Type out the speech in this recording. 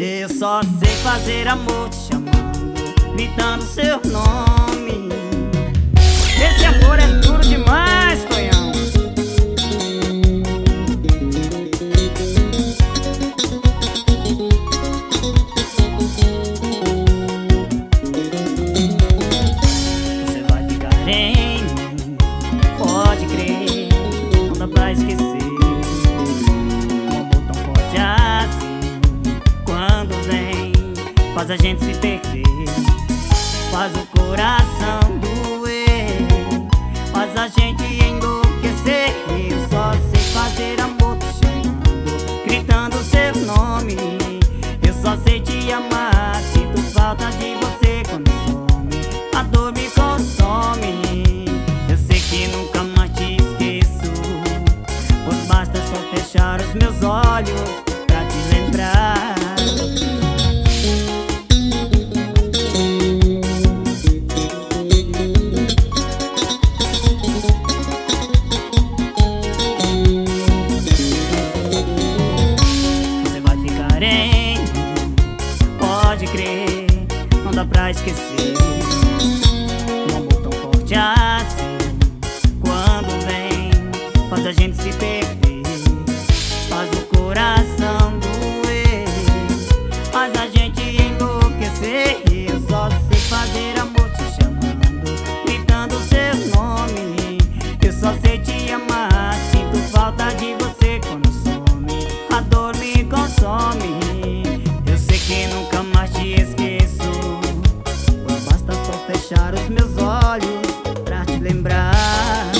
Eu só sei fazer amor te chamando, gritando seu nome. Esse amor é duro demais, Tonhão. Você vai ficar em mim, pode crer, não dá pra esquecer. Faz a gente se perder, faz o coração doer, faz a gente enlouquecer. Eu só sei fazer amor te chamando, gritando seu nome. Eu só sei te amar, sinto falta de você quando some, a dor me consome. Eu sei que nunca mais te esqueço, pois basta só fechar os meus olhos pra te lembrar. Pode crer, não dá pra esquecer. Um amor tão forte assim, quando vem, faz a gente se perder, faz o coração doer, faz a gente enlouquecer. Eu só sei fazer amor te chamando, gritando seu nome. Eu só sei te amar, sinto falta de você quando some, a dor me consome. Eu sei que nunca mais te esqueço, pois basta só fechar os meus olhos pra te lembrar.